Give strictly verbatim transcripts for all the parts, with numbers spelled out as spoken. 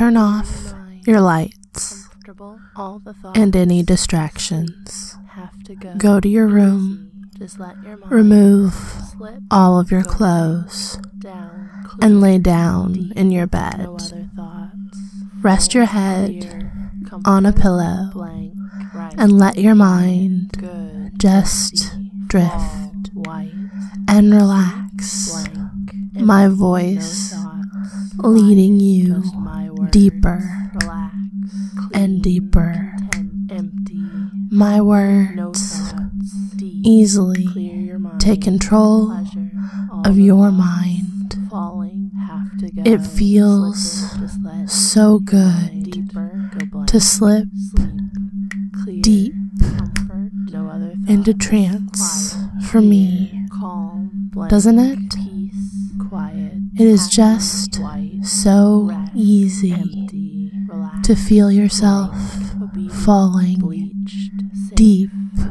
turn off your lights and any distractions. Go to your room, remove all of your clothes, and lay down in your bed. Rest your head on a pillow and let your mind just drift and relax. My voice leading you deeper and deeper. My words easily take control of your mind. It feels so good to slip deep into trance for me, doesn't it? It is just so easy to feel yourself falling deep.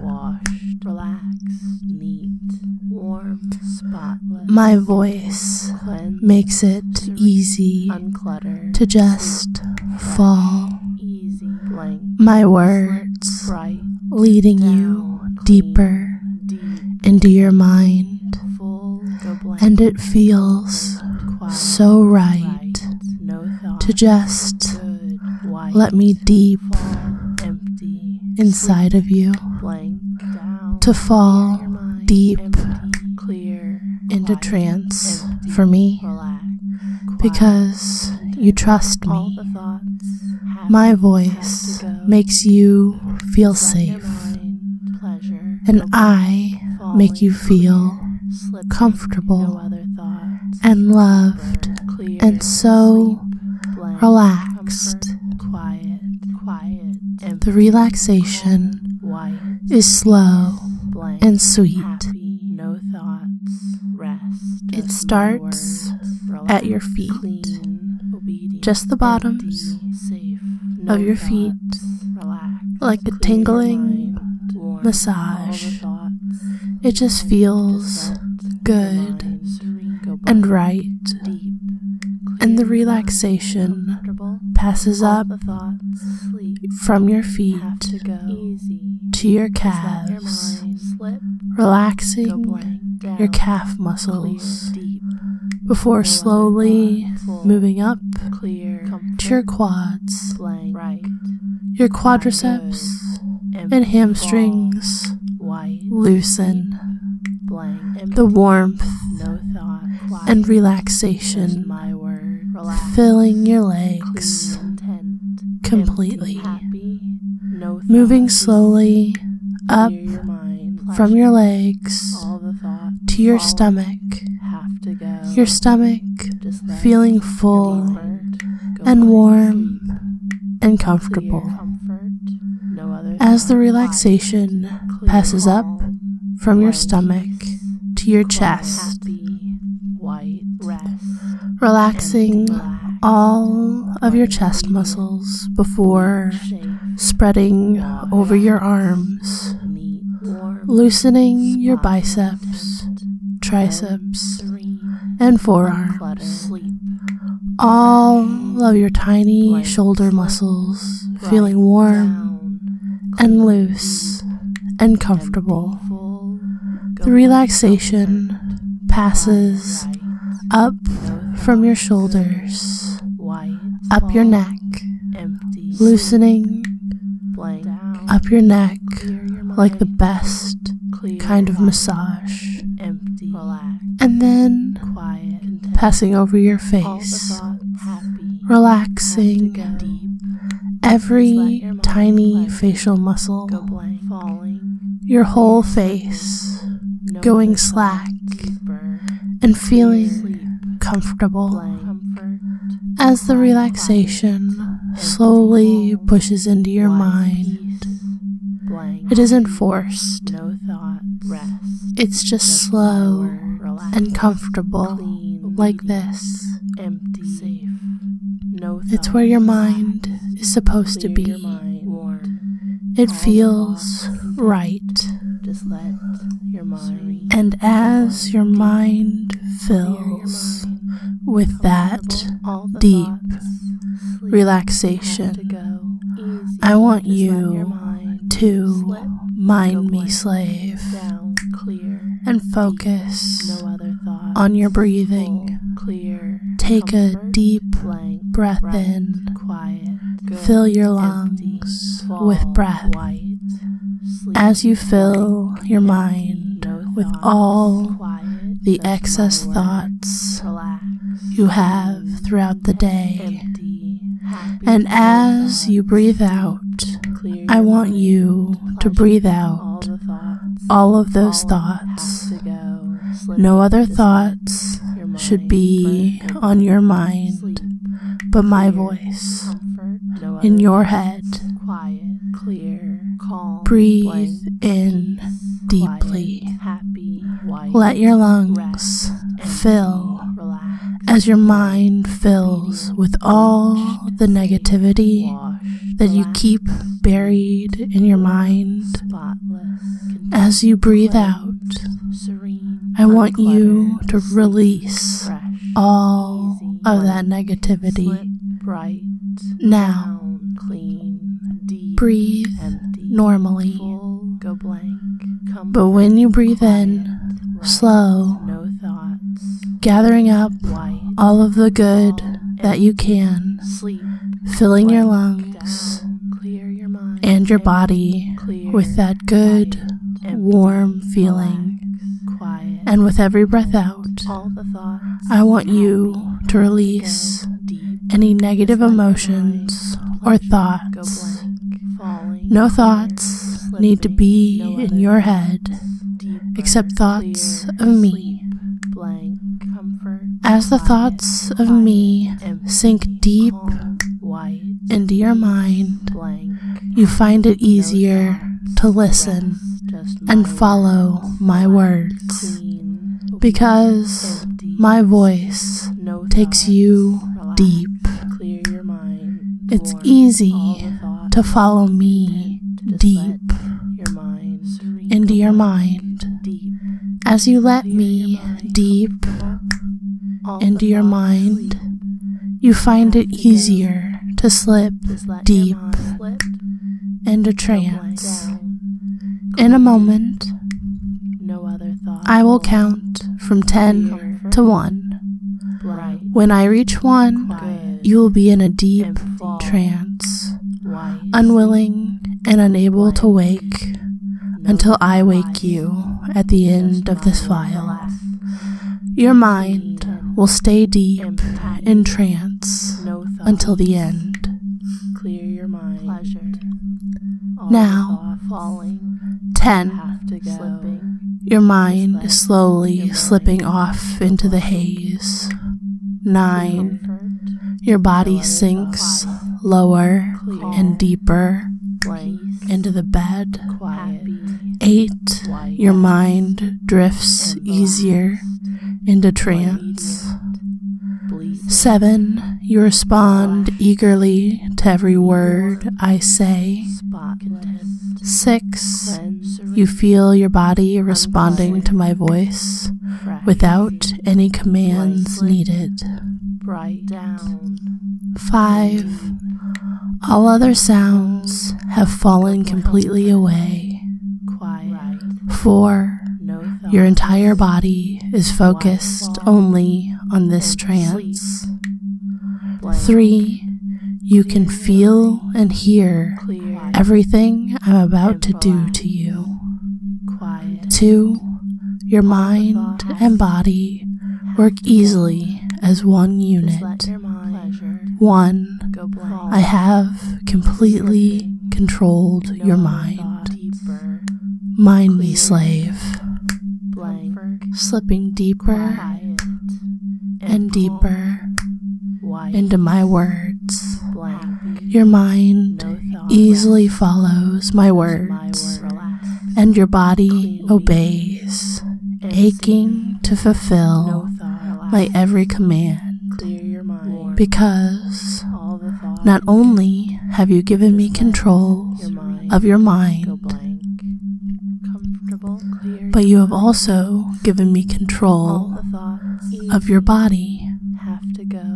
My voice makes it easy to just fall. My words leading you deeper into your mind, and it feels so right to just let me deep inside of you, to fall deep into trance for me, because you trust me. My voice makes you feel safe, and I make you feel comfortable and loved and so relaxed. The relaxation is slow and sweet. It starts at your feet, just the bottoms of your feet, like a tingling massage. It just feels good and right, and the relaxation passes up from your feet to your calves, relaxing your calf muscles before slowly moving up to your quads, your quadriceps and hamstrings loosen. The warmth and relaxation filling your legs completely, moving slowly up from your legs to your stomach, your stomach feeling full and warm and comfortable. As the relaxation passes up from your stomach to your chest, relaxing all of your chest muscles before spreading over your arms, loosening your biceps, triceps, and forearms. All of your tiny shoulder muscles feeling warm and loose and comfortable. The relaxation passes up from your shoulders, up your neck, loosening up your neck like the best kind of massage, and then passing over your face, relaxing every tiny facial muscle, your whole face going slack and feeling comfortable as the relaxation slowly pushes into your mind. It isn't forced. It's just slow and comfortable like this. It's where your mind is supposed to be. It feels right. And as your mind fills with that deep relaxation, I want you to mind me slave and focus on your breathing. Take a deep breath in. Fill your lungs with breath. As you fill your mind with all the excess thoughts you have throughout the day, and as you breathe out, I want you to breathe out all of those thoughts. No other thoughts should be on your mind but my voice in your head. Breathe in deeply. Let your lungs fill as your mind fills with all the negativity that you keep buried in your mind. As you breathe out, I want you to release all of that negativity. Now, breathe normally, but when you breathe in, slow, gathering up all of the good that you can, filling your lungs and your body with that good, warm feeling. And with every breath out, I want you to release any negative emotions or thoughts. No thoughts need to be in your head except thoughts of me. As the thoughts of me sink deep into your mind, you find it easier to listen and follow my words, because my voice takes you deep. It's easy to follow me deep into your mind. As you let me deep into your mind, you find it easier to slip deep into trance. In a moment, I will count from ten to one. When I reach one, you will be in a deep trance, unwilling and unable to wake until I wake you at the end of this file. Your mind will stay deep in trance until the end. Now, ten. Your mind is slowly slipping off into the haze. Nine. Your body sinks lower and deeper into the bed. Eight. Your mind drifts easier into trance. Seven. You respond eagerly to every word I say. Six. You feel your body responding to my voice without any commands needed. Five. All other sounds have fallen completely away. Four. Your entire body is focused only on this trance. Three. You can feel and hear everything I'm about to do to you. Two. Your mind and body work easily as one unit. One. I have completely controlled your mind. Mind me, slave. Slipping deeper and deeper into my words. Your mind easily follows my words, and your body obeys, aching to fulfill my every command, because not only have you given me control of your mind, but you have also given me control of your body.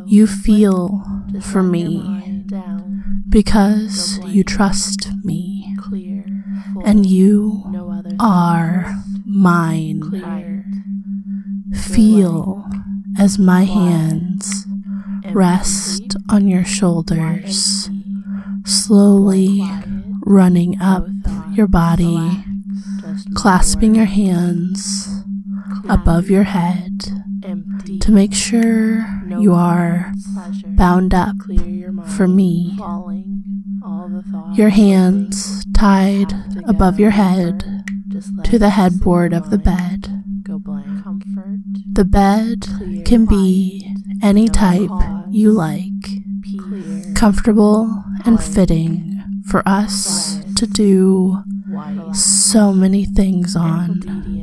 You feel for me because you trust me, and you are mine. Feel as my hands rest on your shoulders, slowly running up your body, clasping your hands above your head to make sure you are bound up for me. Your hands tied above your head to the headboard of the bed. The bed can be any type you like, comfortable and fitting for us to do so many things on.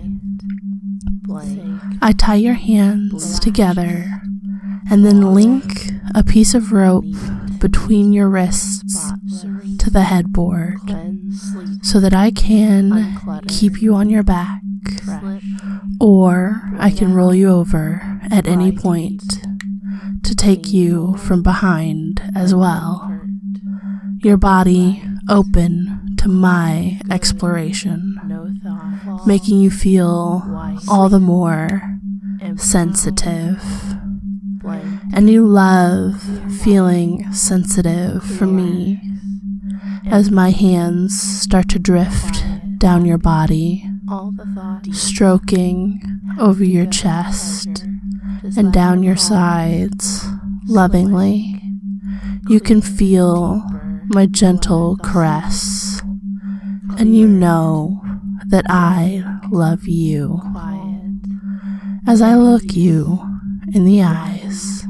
I tie your hands together and then link a piece of rope between your wrists to the headboard so that I can keep you on your back, or I can roll you over at any point to take you from behind as well. Your body open to my exploration, making you feel all the more sensitive. And you love feeling sensitive for me as my hands start to drift down your body, stroking over your chest and down your sides lovingly. You can feel my gentle caress, and you know that I love you. As I look you in the eyes,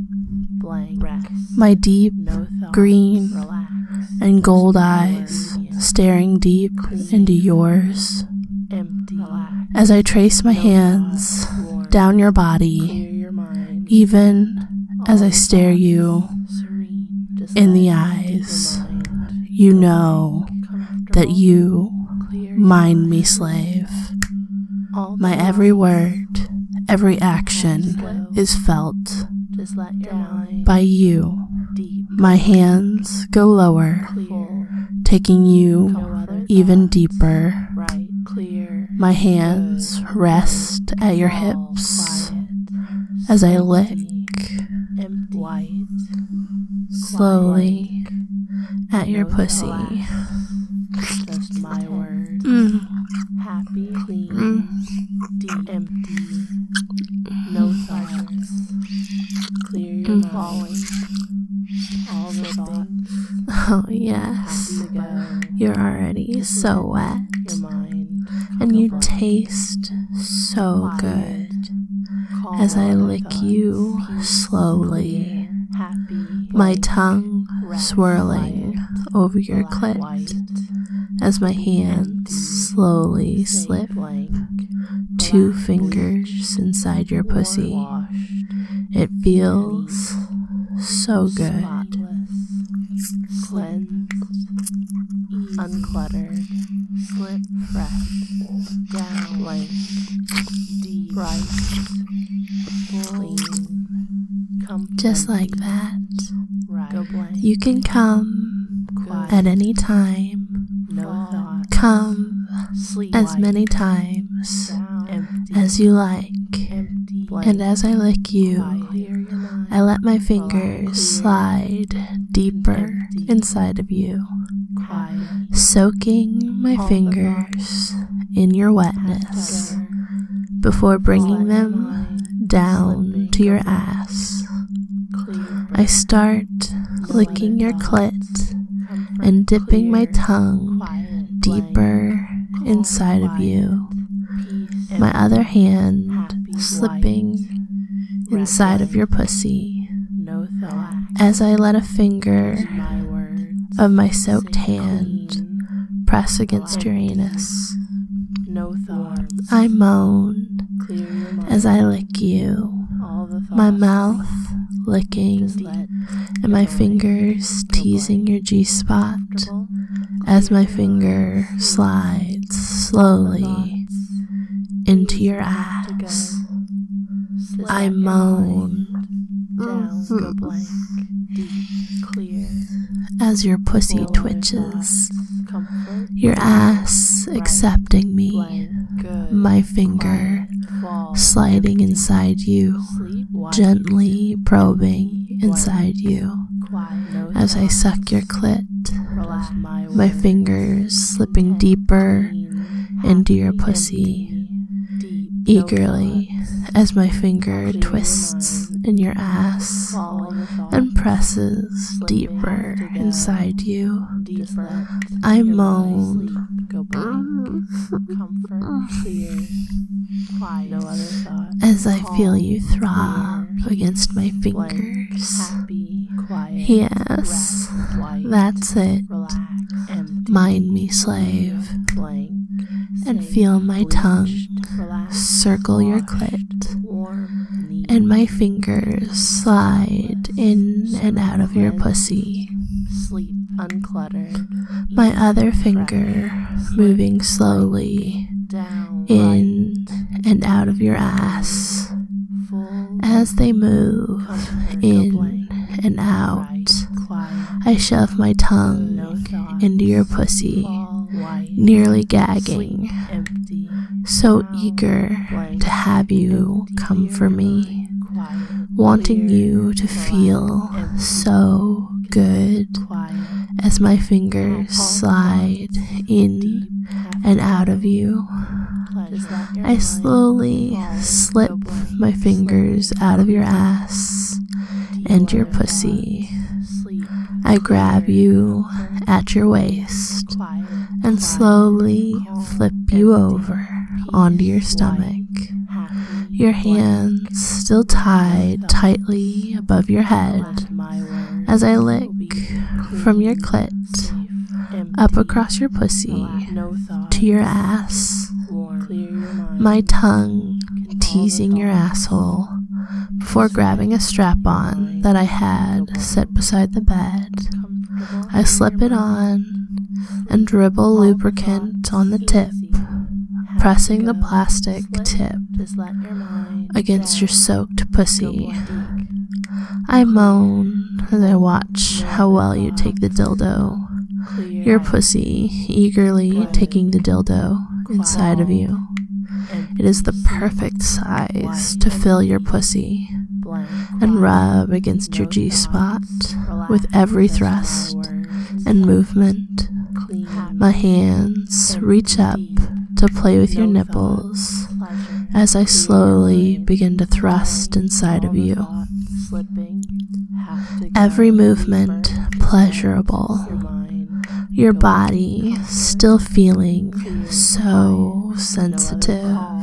my deep green and gold eyes staring deep into yours, as I trace my hands down your body, even as I stare you in the eyes, you know that you mind me, slave. My every word, every action is felt by you. My hands go lower, taking you even deeper. My hands rest at your hips as I lick slowly at your pussy. Just my words. Mm. Happy, clean, Mm. deep, empty. No thoughts. Clear your Mm. falling. All the thoughts. Oh yes, Happy to go. you're already so wet, Your mind. and you Comfortable. taste so good as I lick you slowly, Happy. my tongue swirling over your Black, clit white, as my hands slowly say slip blank, two black, fingers inside your pussy. washed, It feels so good. spotless, cleansed, easy, uncluttered, slip fresh, down, blank, deep, bright, clean, comfort, Just like that, right, go blank, you can come quiet, at any time. no thought, Come sleep, as white, many times down, empty, as you like. empty, blank, And as I lick you, clear your mind, I let my fingers slide deeper inside of you, quiet, soaking my fingers in your wetness before bringing them down to your ass. I start licking your clit and dipping my tongue deeper inside of you, my other hand slipping inside of your pussy as I let a finger of my soaked hand press against your anus. I moan as I lick you, my mouth licking and my fingers teasing your G-spot as my finger slides slowly into your ass. I moan down, go blank, deep, clear. As your pussy Full twitches, thoughts, comfort, your ass accepting me, blank, good, my finger fall, sliding inside you, sleep, white, gently probing inside you. quiet, no As I thought, suck your clit, relax, my, my words, fingers slipping deeper clean, into your happy, pussy, empty, deep, eagerly no as my finger Clear your twists mind. in your ass thoughts, all the thoughts, and presses slipping deeper to go. inside you. Just let I your mind moan. sleep, go blank, comfort, clear, quiet, no other thought, As I calm, feel you throb clear, against my blank, fingers. happy, quiet, Yes, rest, white, that's it. relax, empty, Mind me, slave, blank, and safe, feel my tongue bleached, relax, circle your washed, clit, warm, neat, and my fingers slide in and out of your pussy. sleep, uncluttered, My eat, other fresh, finger slip, moving slowly down, in and out of your ass right, full, as they move comfort, go in blank, and out. right, quiet, I shove my no tongue thoughts, into your pussy, fall, white, nearly sleep, gagging, empty, so calm, eager blank, to have you empty, come clear for your me, mind, quiet, wanting clear, you to relax, feel empty, so good quiet, as my fingers all the slide thoughts, in deep, happy, and out of you. pleasure, let your I mind slowly fall, slip go blank, my fingers out of your ass deep, and your other pussy. thoughts, sleep, I grab clear, you comfort, at your waist quiet, and quiet, slowly calm, flip you empty, over peace, onto your white, stomach. happy, Your blank, hands still tied thoughts, tightly above your head let my words as I lick be from your clean, clit safe, empty, up across your pussy relax, no thoughts, to your ass, warm, clear your mind, my tongue all the teasing your thoughts, asshole before grabbing a strap-on that I had set beside the bed. comfortable, I slip it on and dribble lubricant on the tip, pressing the plastic tip just let your mind against your down, soaked go pussy. blank, I moan as I watch how well you take the dildo, clear your pussy eagerly taking the dildo inside of you. empty, It is the perfect size to fill your pussy blank, and quiet, rub against your no G-spot thoughts, relax, with every just my thrust words, and movement. clean, My hands reach up to play with your no nipples pleasure, as I clear slowly mind, begin to thrust inside all of the you. thoughts slipping, have to Every go movement deeper, pleasurable. your mind, Your go body comfort, still feeling clear, so no other sensitive. calm,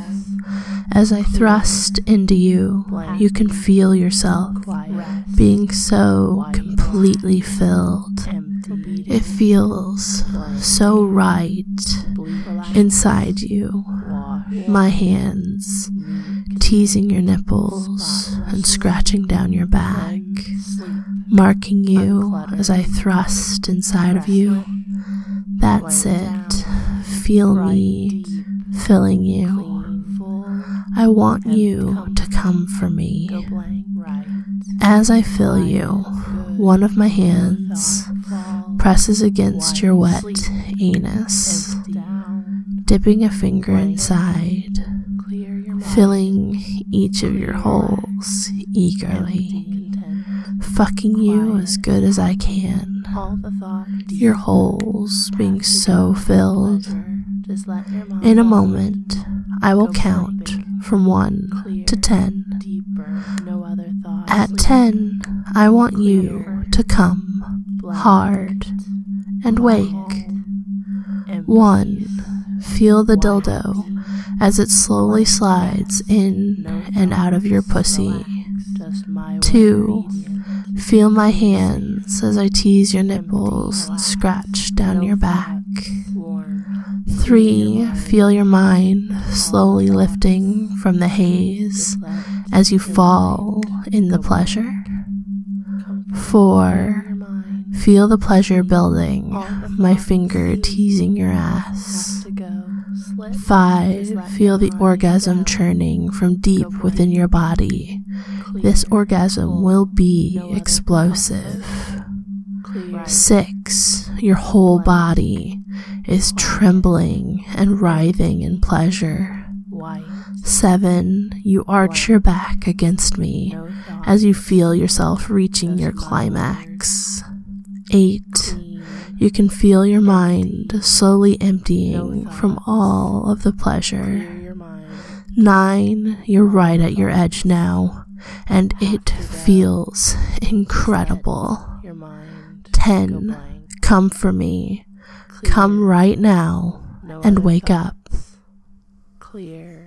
As I thrust into you, blank, you can feel yourself quiet, being so white, completely filled. empty, It feels blank, so right bleak, relax, inside you. wash, My hands meek, teasing your nipples and scratching down your back, blank, sleep, marking you as I thrust inside of you. That's it. Feel me deep, filling you. clean, full, I want you to come for me. go blank, right, As I fill you, one of my hands fall, presses against your wet sleep, anus, empty, down, dipping a finger inside, clear your mind, filling each of your holes eagerly, empty, content, fucking you as good as I can, all the thought, deep, your holes being so filled. pleasure, just let your mind In a fall, moment, I will count from one to ten. deeper, no other thought, At sleep, ten, I want you to come blank, hard and wake. empty, One, feel the white, dildo as it slowly slides in no and out of your thoughts, pussy. relax, just my Two, obedient, feel my hands as I tease your nipples and scratch down no your back. thoughts, warm, Three, feel your mind slowly lifting from the haze just let as you fall in the pleasure. comfort, Four, your mind, feel the pleasure building, all the my thoughts, finger teasing your have ass. to go, Five, feel the orgasm churning from deep within your body. This orgasm will be explosive. Six, your whole body is trembling and writhing in pleasure. Seven, you arch your back against me as you feel yourself reaching your climax. Eight, you can feel your mind slowly emptying from all of the pleasure. Nine, you're right at your edge now, and it feels incredible. Ten, come for me. Come right now and wake up. Clear.